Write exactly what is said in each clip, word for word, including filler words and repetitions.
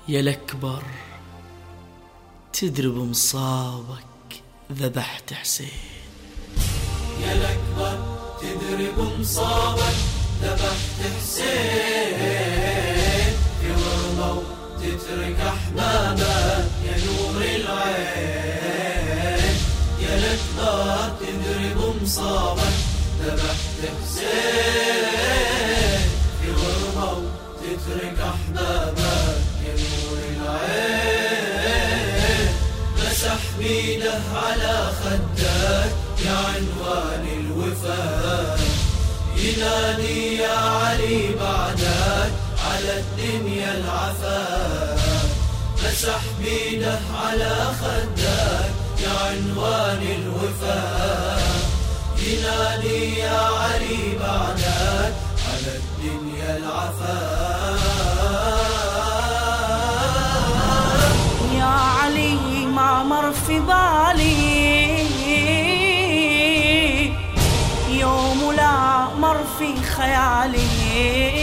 يا الأكبر تدري بمصابك ذبحت حسين. يا الأكبر تدري بمصابك ذبحت حسين، في ورمة وتترك أحبابك يا نور العين. يا الأكبر تدري بمصابك ذبحت حسين، في ورمة وتترك أحبابك يا نور العين. مسح بيده على خدك يا عنوان الوفاء، ينادي يا علي بعدك على الدنيا العفاف. مسح بيده على خدك يا عنوان الوفاء، ينادي يا علي بعدك على الدنيا العفاف. يا علي ما مر في بالي يوم ولا مر في خيالي،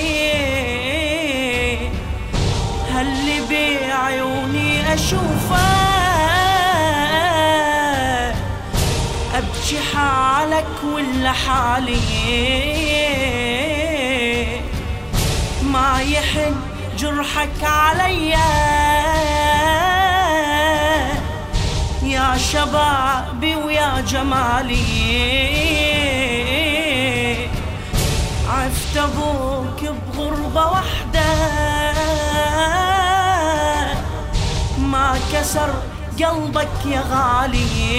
هاللي بعيوني أشوفه أبكي حالك ولا حالي. ما يحن جرحك عليا يا شبابي ويا جمالي. عفت أبوك بغربة وحدة ما كسر قلبك يا غالي.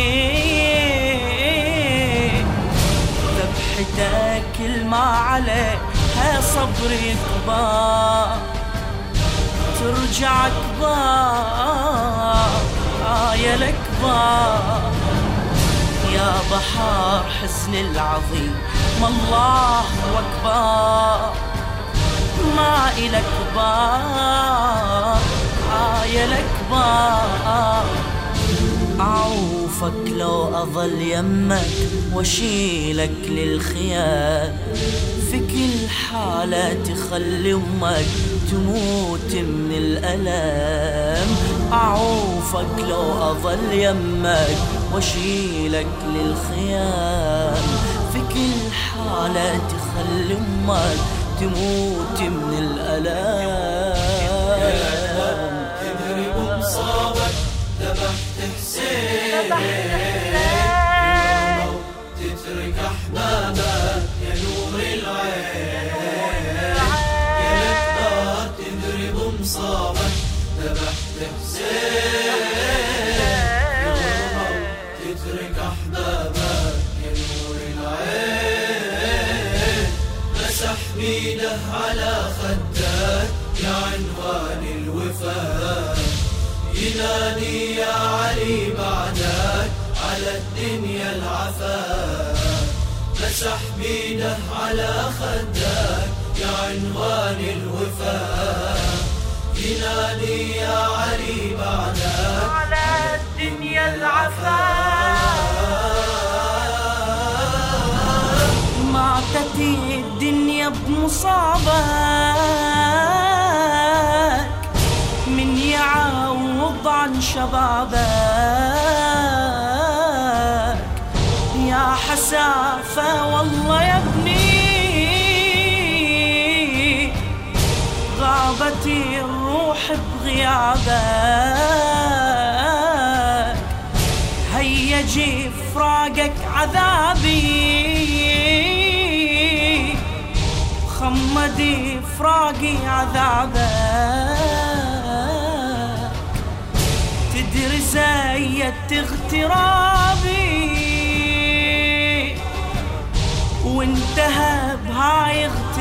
ذبحتك الما عليها صبري كبار، ترجع كبار آه يا الأكبر. يا بحار حزن العظيم ما الله أكبر، ما إلك بار آه يا الأكبر. أعوفك لو أظل يمك واشيلك للخيال، في كل حالة تخلي أمك تموت من الألم. أعوفك لو أظل يمك واشيلك للخيال، في كل حالة تخلي أمك تموت من الألم. تدري بمصابك ذبحت حسين، تترك أحبابك يا نور العين. يا الأكبر تدري بمصابك ذبحت حسين، تترك أحبابك يا نور العين. مسح بيده على خدك يا عنوان الوفاء، ينادي يا علي بعدك على الدنيا العفاف. مسح بيده على خدك يا عنوان الوفاء، ينادي يا علي بعدك على الدنيا العفاف. ماتت الدنيا بمصابك، من يعوض عن شبابك. يا حسافة والله يا ابني غابت الروح بغيابك. هيا جي فراقك عذابي، خمدي فراقي عذابك. تدري زيت اغترابي وانتهى بهاي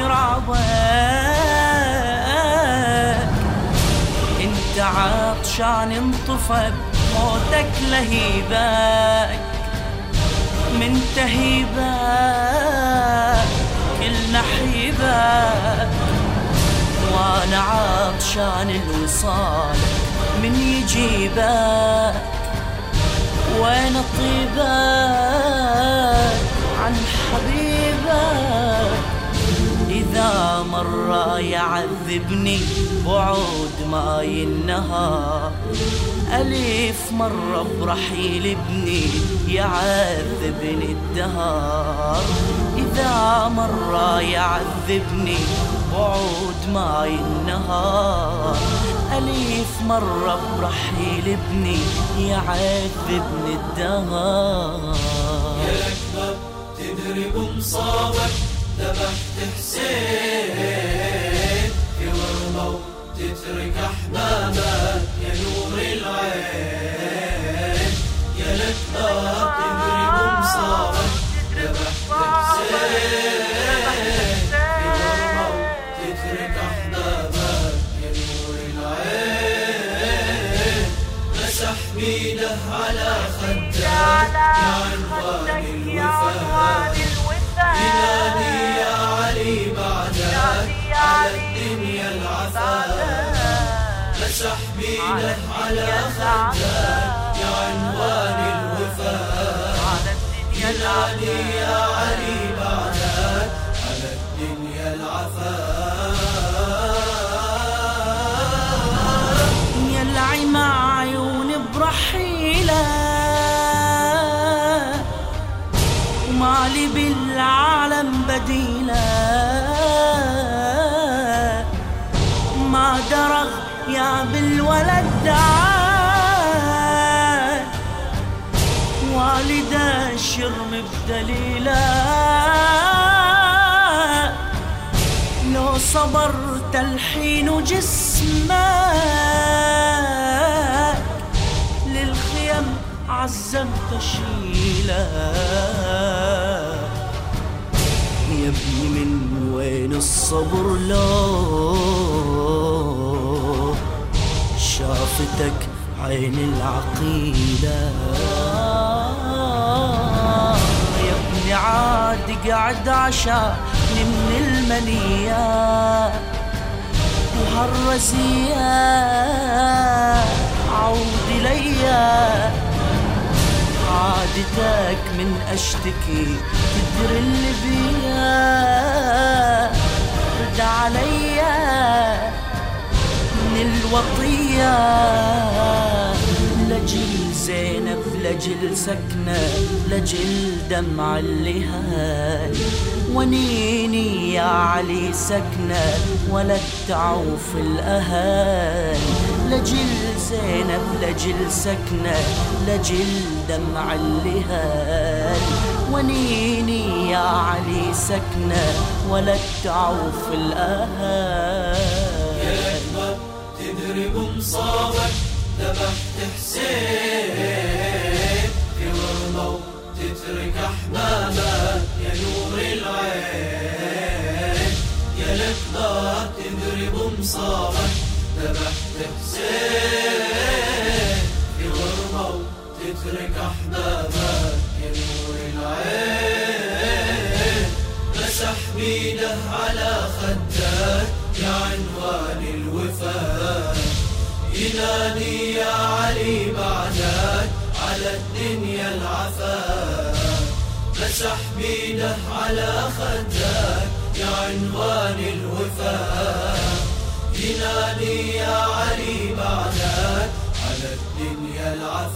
اغترابك. انت عطشان انطفى بموتك لهيبك، من تهيبك كلنا حيبك. وانا عطشان الوصال من يجيبك، وين طيبك عن حبيبك. إذا مر يعذبني وعود ما ينهار. ألف مرة برحيل ابني يعذبني الدهر، إذا مرة يعذبني بعود ما ينهار. ألف مرة برحيل ابني يعذبني الدهر. يا الأكبر تدري بمصابك ذبحت حسين في ورمة وتترك أحبابك يا نور العين. يا الأكبر تدري بمصابك ذبحت حسين في ورمة وتترك أحبابك يا نور العين. مسح بيده على خدك يا عنوان الوفاء، ينادي يا علي بعدك على الدنيا العفاف. مسح بيده على خدك يا عنوان الوفاء، ينادي يا علي بعدك على الدنيا العفاف. يلعي مع عيون برحيله ومالي بالعالم بديله. ما درغ يا بالولد دعاه، والده شرم بدليله. لو صبرت الحين جسمك للخيم عزمت شيله. يا ابني من وين الصبر لو شافتك عين العقيلة. يا ابني عاد قعد عشاني من المنية وهالرزية عود ليا. عادتك من أشتكي تدري اللي بيا، رد عليا من الوطية. لجل زينب لجل سكنة لجل دمع اللهال، ونيني يا علي سكنة ولا تعوف الأهال. لجل زينب لجل سكنة لجل دمع اللهال، ونيني يا علي سكنة ولا تعوف الأهال. يا الأكبر تدري بمصابك ذبحت حسين في ورمة وتترك أحبابك يا نور العين. يا الأكبر تدري بمصابك ذبحت حسين في ورمة وتترك أحبابك يا نور العين. مسح بيده على خدك يا عنوان الوفاء، ينادي يا علي بعدك على الدنيا العفاف. مسح بيده على خدك يا عنوان الوفاء، ينادي يا علي بعدك على الدنيا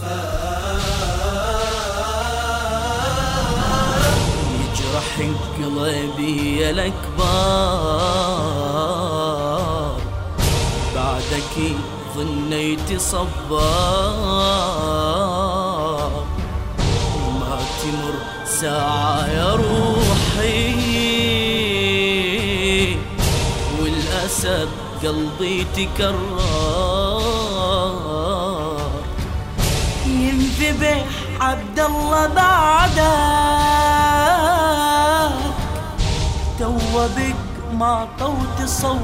العفاف. يجرح قلبي يا الأكبر بعدك ظنيت صبار. ما تمر ساعة يا روحي والأسد قلبي تكرر. ينذبح عبد الله بعدك تو بك ما طوت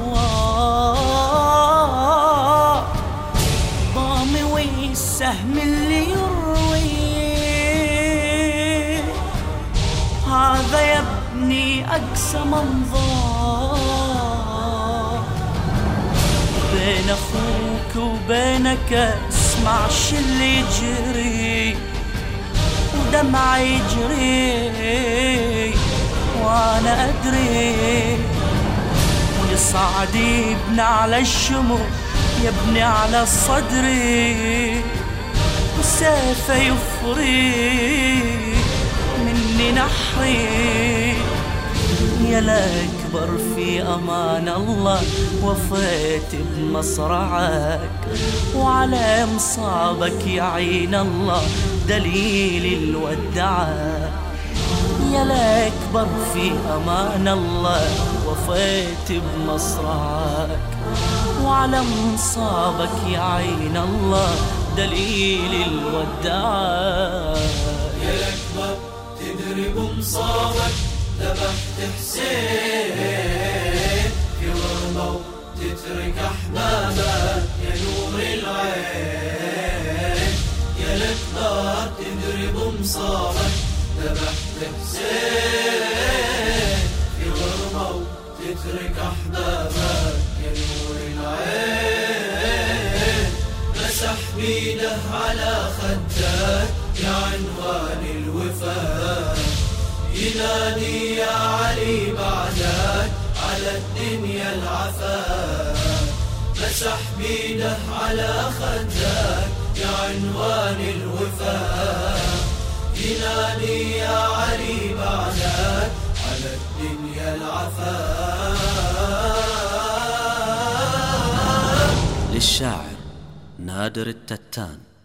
صوار. ضامي والسهم اللي يروي هذا يا ابني أقسى منظار. بين أخوك وبينك اسمع شو اللي يجري، ودمع يجري وانا ادري. ويصعد ابن على الشمر يبني على الصدر والسيف يفري مني نحري. يا الأكبر في أمان الله وفيت بمصرعك، وعلى مصابك يعين الله دليل الودعة. يا الأكبر في أمان الله وفيت بمصرعك، وعلى مصابك يعين الله دليل الودعة. يا الأكبر تدري بمصابك ذبحت حسين في ورمة وتترك أحبابك يا نور العين. يا الأكبر تدري بمصابك ذبحت حسين في ورمة وتترك أحبابك يا نور العين. مسح بيده على خدك يا عنوان الوفاء، ينادي يا علي بعدك على الدنيا العفاف. مسح بيده على خدك يا عنوان الوفاء، ينادي يا علي بعدك على الدنيا العفاف. للشاعر نادر التتان.